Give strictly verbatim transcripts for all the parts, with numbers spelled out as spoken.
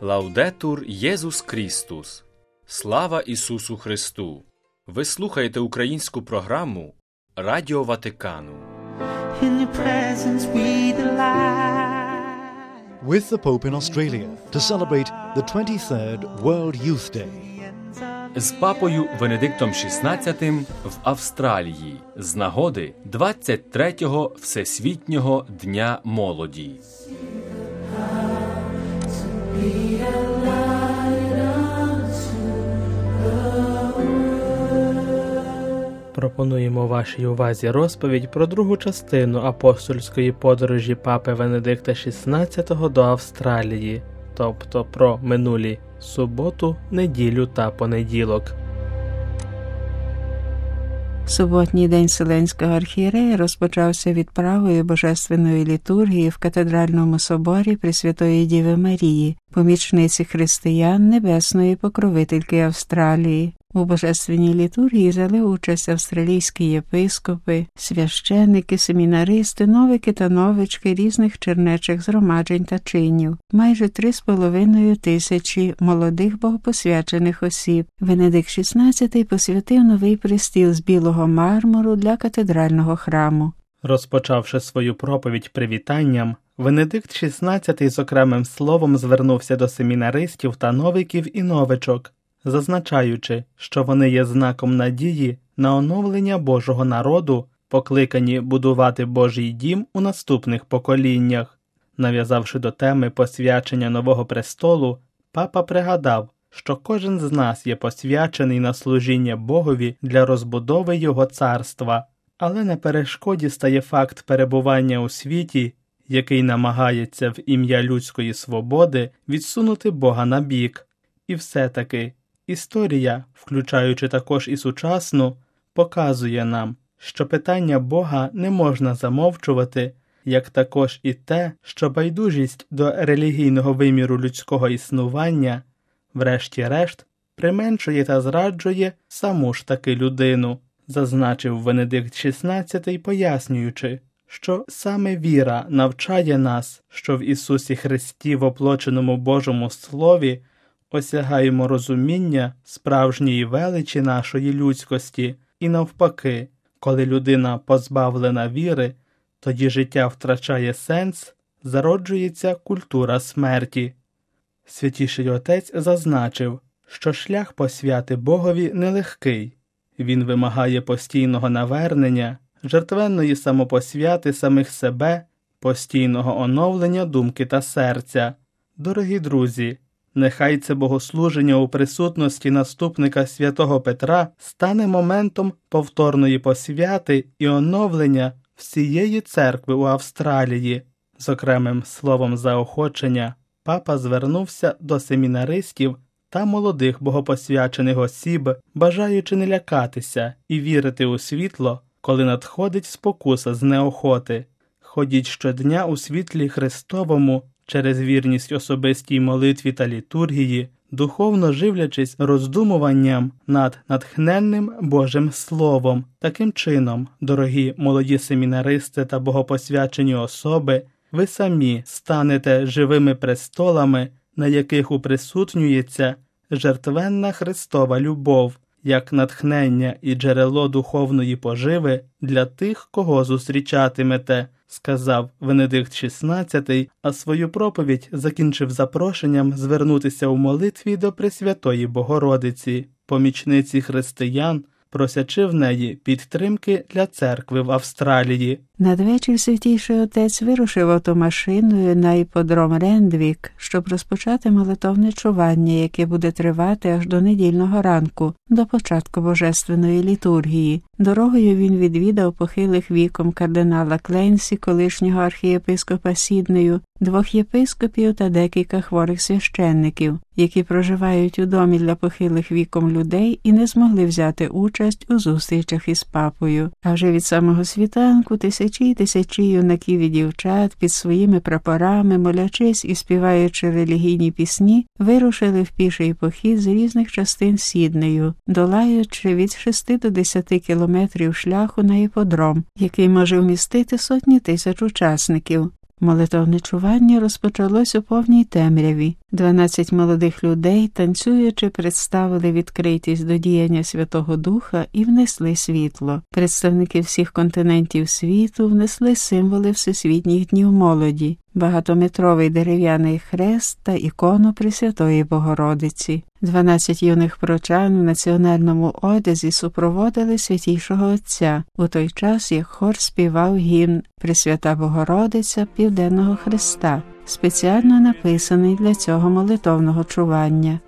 Лаудетур Єсус Крістус. Слава Ісусу Христу! Ви слухаєте українську програму Радіо Ватикану. With the Pope in Australia to celebrate the twenty-third World Youth Day. З папою Венедиктом шістнадцятим в Австралії з нагоди двадцять третього Всесвітнього Дня молоді. Пропонуємо вашій увазі розповідь про другу частину апостольської подорожі папи Венедикта шістнадцятого до Австралії, тобто про минулі суботу, неділю та понеділок. Суботній день Вселенського архієрея розпочався відправою божественної літургії в катедральному соборі Пресвятої Діви Марії, помічниці християн, небесної покровительки Австралії. У божественній літургії взяли участь австралійські єпископи, священники, семінаристи, новики та новички різних чернечих згромаджень та чинів, майже три з половиною тисячі молодих богопосвячених осіб. Венедикт шістнадцятий посвятив новий престіл з білого мармуру для катедрального храму. Розпочавши свою проповідь привітанням, Венедикт шістнадцятий з окремим словом звернувся до семінаристів та новиків і новичок, зазначаючи, що вони є знаком надії на оновлення Божого народу, покликані будувати Божий дім у наступних поколіннях. Нав'язавши до теми посвячення нового престолу, папа пригадав, що кожен з нас є посвячений на служіння Богові для розбудови Його царства, але на перешкоді стає факт перебування у світі, який намагається в ім'я людської свободи відсунути Бога на бік. І все-таки історія, включаючи також і сучасну, показує нам, що питання Бога не можна замовчувати, як також і те, що байдужість до релігійного виміру людського існування, врешті-решт, применшує та зраджує саму ж таки людину, зазначив Венедикт шістнадцятий, пояснюючи, що саме віра навчає нас, що в Ісусі Христі, воплоченому Божому Слові, осягаємо розуміння справжньої величі нашої людськості, і навпаки, коли людина позбавлена віри, тоді життя втрачає сенс, зароджується культура смерті. Святіший Отець зазначив, що шлях посвяти Богові нелегкий. Він вимагає постійного навернення, жертвенної самопосвяти самих себе, постійного оновлення думки та серця. Дорогі друзі, нехай це богослуження у присутності наступника святого Петра стане моментом повторної посвяти і оновлення всієї церкви у Австралії. З окремим словом заохочення папа звернувся до семінаристів та молодих богопосвячених осіб, бажаючи не лякатися і вірити у світло, коли надходить спокуса з неохоти. Ходіть щодня у світлі Христовому, через вірність особистій молитві та літургії, духовно живлячись роздумуванням над натхненним Божим Словом. Таким чином, дорогі молоді семінаристи та богопосвячені особи, ви самі станете живими престолами, на яких уприсутнюється жертвенна Христова любов, як натхнення і джерело духовної поживи для тих, кого зустрічатимете, сказав Венедикт шістнадцятий, а свою проповідь закінчив запрошенням звернутися у молитві до Пресвятої Богородиці, помічниці християн, просячи в неї підтримки для церкви в Австралії. Надвечір Святійший Отець вирушив автомашиною на іподром Рендвік, щоб розпочати молитовне чування, яке буде тривати аж до недільного ранку, до початку божественної літургії. Дорогою він відвідав похилих віком кардинала Кленсі, колишнього архієпископа Сіднею, двох єпископів та декілька хворих священників, які проживають у домі для похилих віком людей і не змогли взяти участь у зустрічах із папою. А вже від самого світанку тисячі й тисячі юнаків і дівчат під своїми прапорами, молячись і співаючи релігійні пісні, вирушили в піший похід з різних частин Сіднею, долаючи від шести до десяти кілометрів шляху на іподром, який може вмістити сотні тисяч учасників. Молитовне чування розпочалось у повній темряві. Дванадцять молодих людей, танцюючи, представили відкритість до діяння Святого Духа і внесли світло. Представники всіх континентів світу внесли символи Всесвітніх днів молоді, багатометровий дерев'яний хрест та ікону Пресвятої Богородиці. Дванадцять юних прочан в національному одязі супроводили Святійшого Отця, у той час як хор співав гімн «Пресвята Богородиця Південного Хреста», спеціально написаний для цього молитовного чування.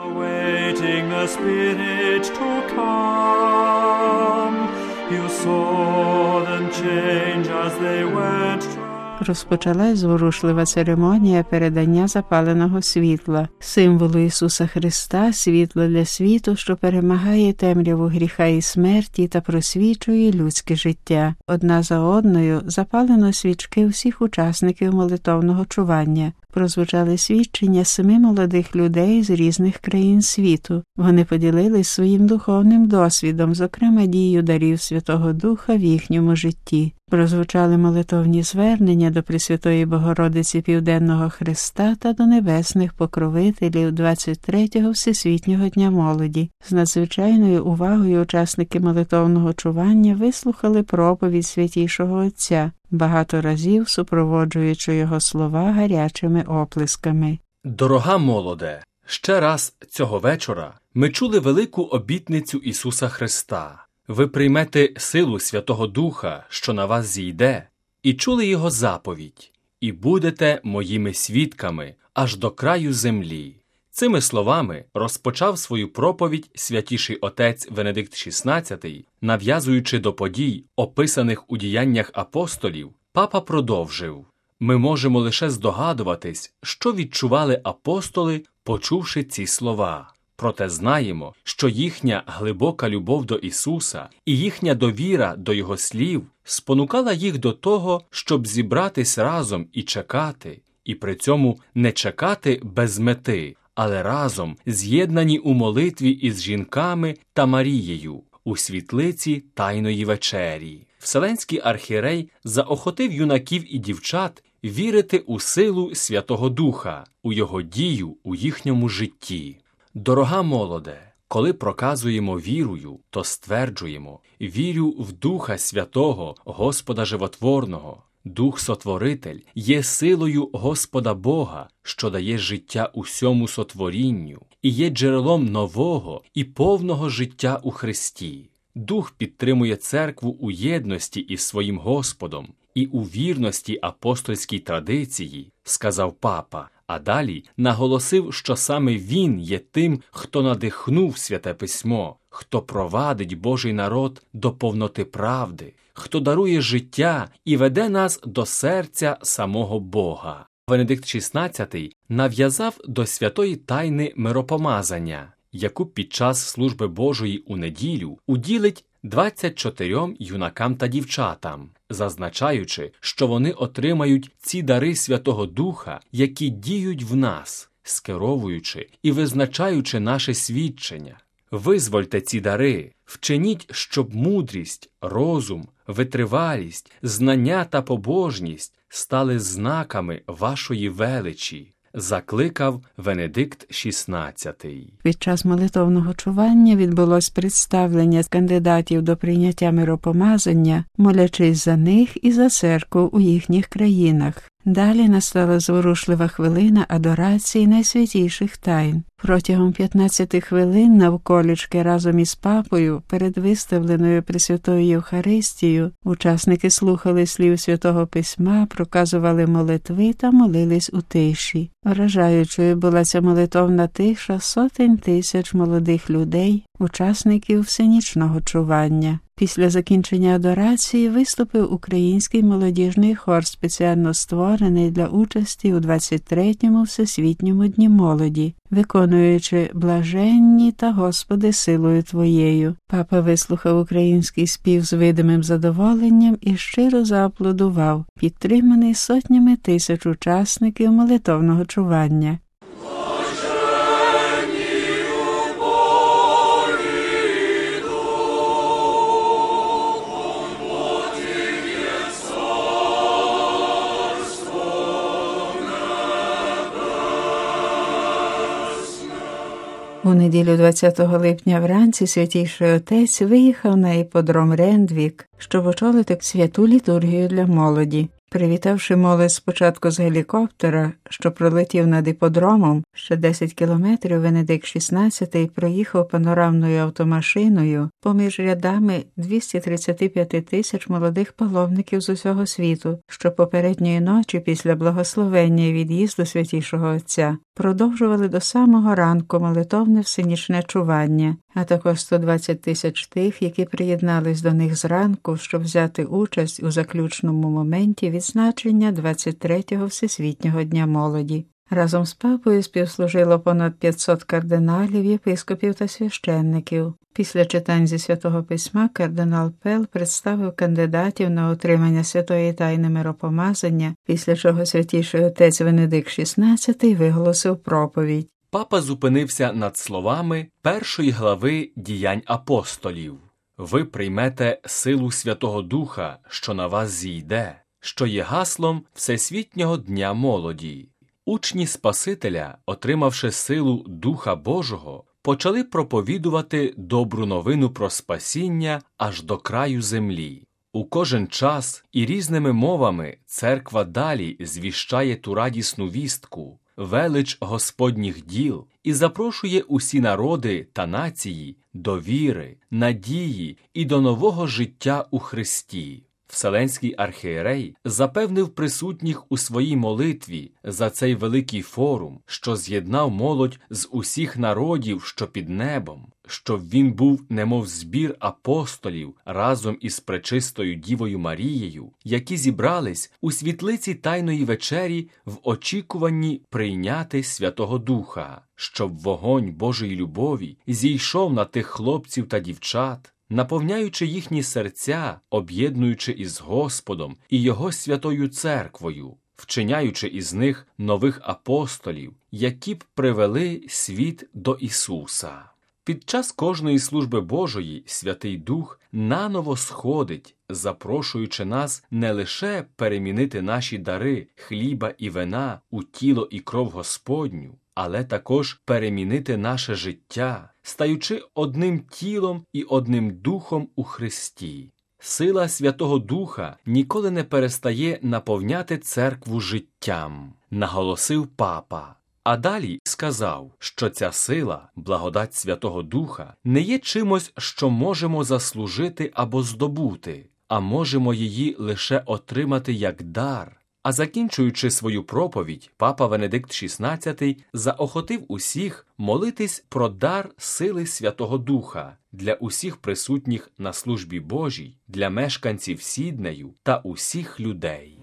Розпочалась зворушлива церемонія передання запаленого світла, символу Ісуса Христа, світла для світу, що перемагає темряву гріха і смерті та просвічує людське життя. Одна за одною запалено свічки всіх учасників молитовного чування. Прозвучали свідчення семи молодих людей з різних країн світу. Вони поділились своїм духовним досвідом, зокрема дією дарів Святого Духа в їхньому житті. Прозвучали молитовні звернення до Пресвятої Богородиці Південного Хреста та до небесних покровителів двадцять третього Всесвітнього дня молоді. З надзвичайною увагою учасники молитовного чування вислухали проповідь Святійшого Отця, багато разів супроводжуючи його слова гарячими оплесками. Дорога молоде, ще раз цього вечора ми чули велику обітницю Ісуса Христа. Ви приймете силу Святого Духа, що на вас зійде, і чули Його заповідь, і будете моїми свідками аж до краю землі. Цими словами розпочав свою проповідь Святіший Отець Венедикт шістнадцятий, нав'язуючи до подій, описаних у діяннях апостолів, папа продовжив: «Ми можемо лише здогадуватись, що відчували апостоли, почувши ці слова. Проте знаємо, що їхня глибока любов до Ісуса і їхня довіра до Його слів спонукала їх до того, щоб зібратись разом і чекати, і при цьому не чекати без мети, але разом з'єднані у молитві із жінками та Марією у світлиці Тайної вечері». Вселенський архієрей заохотив юнаків і дівчат вірити у силу Святого Духа, у Його дію у їхньому житті. Дорога молоде, коли проказуємо вірою, то стверджуємо: вірю в Духа Святого, Господа Животворного. Дух Сотворитель є силою Господа Бога, що дає життя усьому сотворінню, і є джерелом нового і повного життя у Христі. Дух підтримує церкву у єдності із своїм Господом і у вірності апостольській традиції, сказав папа, а далі наголосив, що саме він є тим, хто надихнув Святе Письмо, хто провадить Божий народ до повноти правди, хто дарує життя і веде нас до серця самого Бога. Венедикт шістнадцятий нав'язав до святої тайни миропомазання, яку під час служби Божої у неділю уділить двадцять чотирьом юнакам та дівчатам, зазначаючи, що вони отримають ці дари Святого Духа, які діють в нас, скеровуючи і визначаючи наше свідчення. Визвольте ці дари, вчиніть, щоб мудрість, розум, витривалість, знання та побожність стали знаками вашої величі, закликав Венедикт шістнадцятий. Під час молитовного чування відбулось представлення кандидатів до прийняття миропомазання, молячись за них і за церкву у їхніх країнах. Далі настала зворушлива хвилина адорації найсвятіших тайн. Протягом п'ятнадцяти хвилин навколішки разом із папою перед виставленою Пресвятою Євхаристією учасники слухали слів Святого Письма, проказували молитви та молились у тиші. Вражаючою була ця молитовна тиша сотень тисяч молодих людей, учасників всенічного чування. Після закінчення адорації виступив український молодіжний хор, спеціально створений для участі у двадцять третьому Всесвітньому дні молоді, виконуючи «Блаженні та Господи силою Твоєю». Папа вислухав український спів з видимим задоволенням і щиро зааплодував, підтриманий сотнями тисяч учасників молитовного чування. У неділю двадцятого липня вранці Святійший Отець виїхав на іподром Рендвік, щоб очолити святу літургію для молоді. Привітавши молодь спочатку з гелікоптера, що пролетів над іподромом, ще десять кілометрів Венедикт шістнадцятий проїхав панорамною автомашиною поміж рядами двісті тридцять п'ять тисяч молодих паломників з усього світу, що попередньої ночі після благословення і від'їзду Святішого Отця продовжували до самого ранку молитовне всенічне чування, а також сто двадцять тисяч тих, які приєднались до них зранку, щоб взяти участь у заключному моменті відзначення двадцять третього Всесвітнього дня молоді. Разом з папою співслужило понад п'ятсот кардиналів, єпископів та священників. Після читань зі Святого Письма кардинал Пел представив кандидатів на отримання святої тайни миропомазання, після чого Святіший Отець Венедикт шістнадцятий виголосив проповідь. Папа зупинився над словами першої глави «Діянь апостолів». «Ви приймете силу Святого Духа, що на вас зійде», що є гаслом Всесвітнього дня молоді. Учні Спасителя, отримавши силу Духа Божого, почали проповідувати добру новину про спасіння аж до краю землі. У кожен час і різними мовами церква далі звіщає ту радісну вістку, велич Господніх діл і запрошує усі народи та нації до віри, надії і до нового життя у Христі. Вселенський архієрей запевнив присутніх у своїй молитві за цей великий форум, що з'єднав молодь з усіх народів, що під небом, щоб він був немов збір апостолів разом із пречистою Дівою Марією, які зібрались у світлиці Тайної вечері в очікуванні прийняти Святого Духа, щоб вогонь Божої любові зійшов на тих хлопців та дівчат, наповняючи їхні серця, об'єднуючи із Господом і Його святою церквою, вчиняючи із них нових апостолів, які б привели світ до Ісуса. Під час кожної служби Божої Святий Дух наново сходить, запрошуючи нас не лише перемінити наші дари хліба і вина у тіло і кров Господню, але також перемінити наше життя, стаючи одним тілом і одним духом у Христі. Сила Святого Духа ніколи не перестає наповняти церкву життям, наголосив папа. А далі сказав, що ця сила, благодать Святого Духа, не є чимось, що можемо заслужити або здобути, а можемо її лише отримати як дар. А закінчуючи свою проповідь, папа Венедикт шістнадцятий заохотив усіх молитись про дар сили Святого Духа для усіх присутніх на службі Божій, для мешканців Сіднею та усіх людей.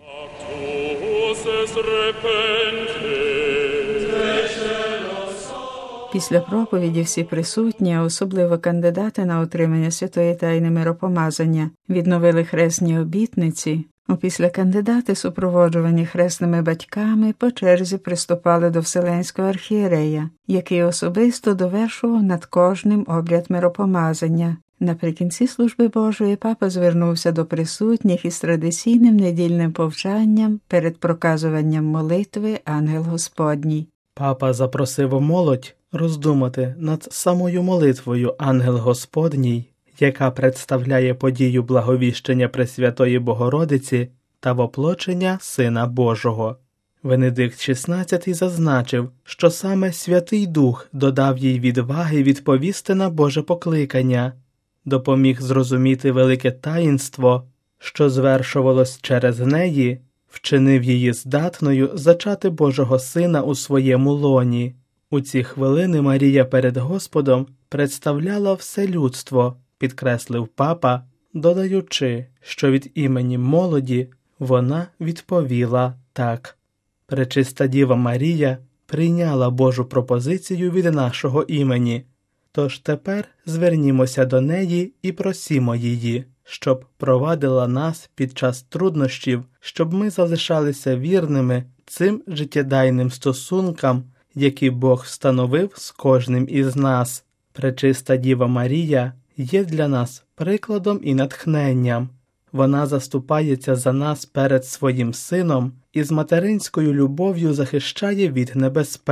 Після проповіді всі присутні, а особливо кандидати на отримання святої тайни миропомазання, відновили хресні обітниці. Опісля кандидати, супроводжувані хресними батьками, по черзі приступали до Вселенського архієрея, який особисто довершував над кожним обряд миропомазання. Наприкінці служби Божої папа звернувся до присутніх із традиційним недільним повчанням перед проказуванням молитви «Ангел Господній». Папа запросив молодь роздумати над самою молитвою «Ангел Господній», яка представляє подію благовіщення Пресвятої Богородиці та воплочення Сина Божого. Венедикт шістнадцятий зазначив, що саме Святий Дух додав їй відваги відповісти на Боже покликання, допоміг зрозуміти велике таїнство, що звершувалось через неї, вчинив її здатною зачати Божого Сина у своєму лоні. У ці хвилини Марія перед Господом представляла все людство, підкреслив папа, додаючи, що від імені молоді вона відповіла так. Пречиста Діва Марія прийняла Божу пропозицію від нашого імені, тож тепер звернімося до неї і просімо її, щоб провадила нас під час труднощів, щоб ми залишалися вірними цим життєдайним стосункам, які Бог встановив з кожним із нас. Пречиста Діва Марія є для нас прикладом і натхненням. Вона заступається за нас перед своїм Сином і з материнською любов'ю захищає від небезпек,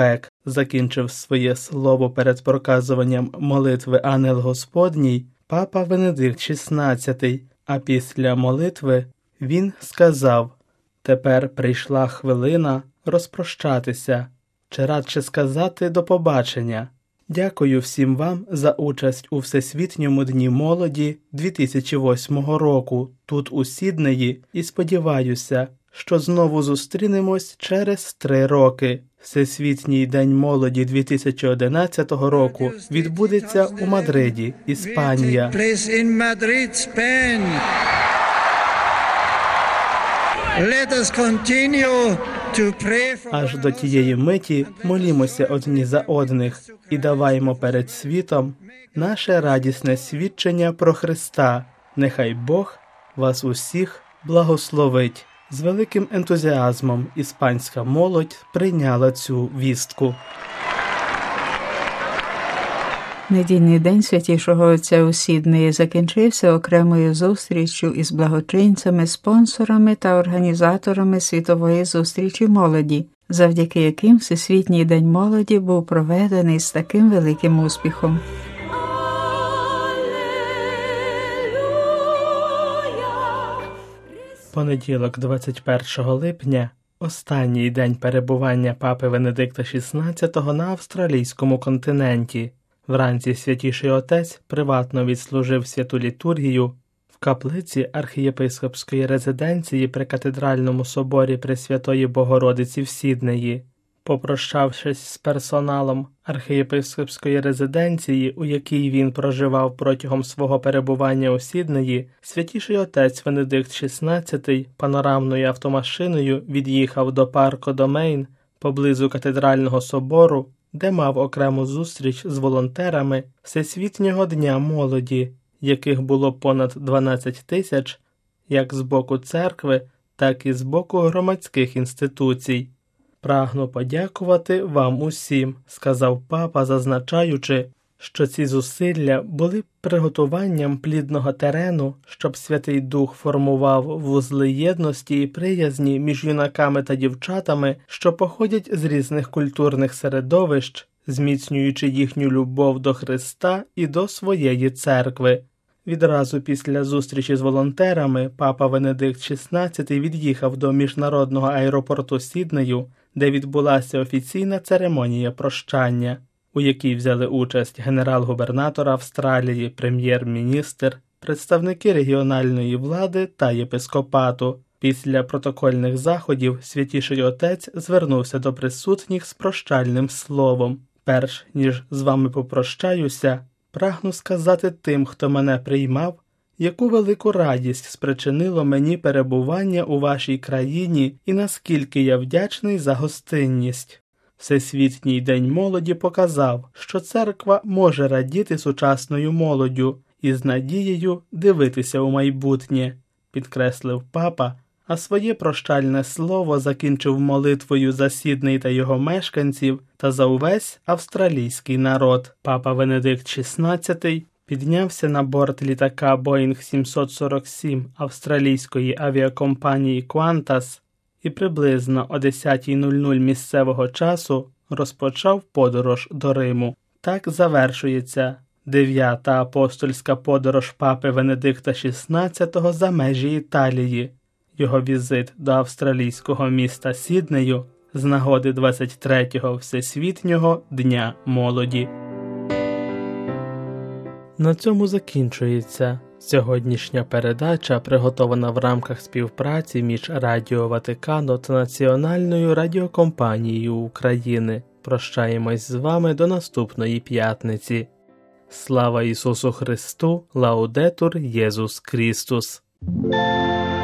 закінчив своє слово перед проказуванням молитви Ангел Господній папа Венедикт шістнадцятий, а після молитви він сказав: «Тепер прийшла хвилина розпрощатися, чи радше сказати до побачення. Дякую всім вам за участь у Всесвітньому дні молоді дві тисячі восьмого року тут у Сіднеї і сподіваюся, що знову зустрінемось через три роки. Всесвітній день молоді дві тисячі одинадцятого року відбудеться у Мадриді, Іспанія. Аж до тієї миті молімося одні за одних і даваймо перед світом наше радісне свідчення про Христа. Нехай Бог вас усіх благословить. З великим ентузіазмом іспанська молодь прийняла цю вістку. Недільний день Святішого Отця у Сіднеї закінчився окремою зустріччю із благочинцями, спонсорами та організаторами світової зустрічі молоді, завдяки яким Всесвітній день молоді був проведений з таким великим успіхом. Понеділок, двадцять першого липня, останній день перебування папи Венедикта шістнадцятого на австралійському континенті. Вранці Святіший Отець приватно відслужив святу літургію в каплиці архієпископської резиденції при Катедральному соборі Пресвятої Богородиці в Сіднеї. Попрощавшись з персоналом архієпископської резиденції, у якій він проживав протягом свого перебування у Сіднеї, Святіший Отець Венедикт шістнадцятий панорамною автомашиною від'їхав до Парко Домейн поблизу Катедрального собору, де мав окрему зустріч з волонтерами Всесвітнього дня молоді, яких було понад дванадцять тисяч, як з боку церкви, так і з боку громадських інституцій. «Прагну подякувати вам усім», – сказав папа, зазначаючи, що ці зусилля були приготуванням плідного терену, щоб Святий Дух формував вузли єдності і приязні між юнаками та дівчатами, що походять з різних культурних середовищ, зміцнюючи їхню любов до Христа і до своєї церкви. Відразу після зустрічі з волонтерами папа Венедикт шістнадцятий від'їхав до міжнародного аеропорту Сіднею, де відбулася офіційна церемонія прощання, у якій взяли участь генерал-губернатор Австралії, прем'єр-міністр, представники регіональної влади та єпископату. Після протокольних заходів Святіший Отець звернувся до присутніх з прощальним словом. «Перш ніж з вами попрощаюся, прагну сказати тим, хто мене приймав, яку велику радість спричинило мені перебування у вашій країні і наскільки я вдячний за гостинність. Всесвітній день молоді показав, що церква може радіти сучасною молоддю і з надією дивитися у майбутнє», – підкреслив папа, а своє прощальне слово закінчив молитвою за Сідней та його мешканців та за увесь австралійський народ. Папа Венедикт шістнадцятий піднявся на борт літака Боїнг сімсот сорок сім австралійської авіакомпанії Qantas і приблизно о десятій нуль нуль місцевого часу розпочав подорож до Риму. Так завершується дев'ята апостольська подорож папи Венедикта шістнадцятого за межі Італії. Його візит до австралійського міста Сіднею з нагоди двадцять третього Всесвітнього дня молоді. На цьому закінчується сьогоднішня передача, приготована в рамках співпраці між Радіо Ватикано та Національною радіокомпанією України. Прощаємось з вами до наступної п'ятниці. Слава Ісусу Христу! Лаудетур Єсус Христос!